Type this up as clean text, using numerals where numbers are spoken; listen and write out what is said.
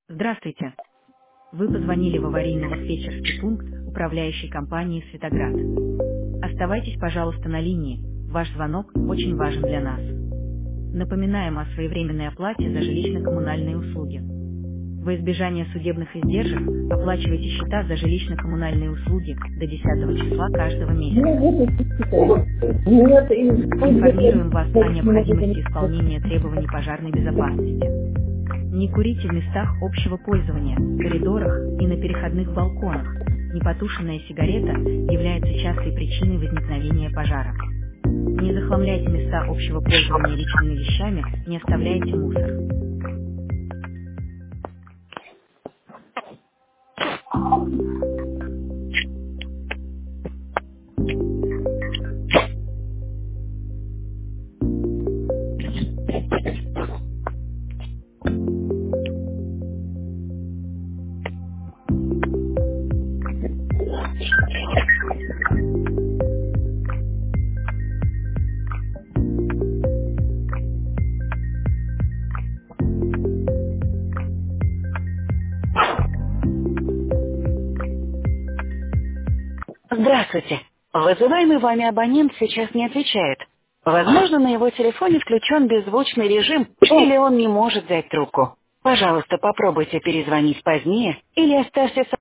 Здравствуйте. Вы позвонили в аварийно-диспетчерский пункт управляющей компании «Светоград». Оставайтесь, пожалуйста, на линии. Ваш звонок очень важен для нас. Напоминаем о своевременной оплате за жилищно-коммунальные услуги. Во избежание судебных издержек оплачивайте счета за жилищно-коммунальные услуги до 10 числа каждого месяца. Информируем вас о необходимости исполнения требований пожарной безопасности. Не курите в местах общего пользования, коридорах и на переходных балконах. Непотушенная сигарета является частой причиной возникновения пожара. Не захламляйте места общего пользования личными вещами, не оставляйте мусор. Здравствуйте. Вызываемый вами абонент сейчас не отвечает. Возможно, на его телефоне включен беззвучный режим, или он не может взять трубку. Пожалуйста, попробуйте перезвонить позднее или оставьте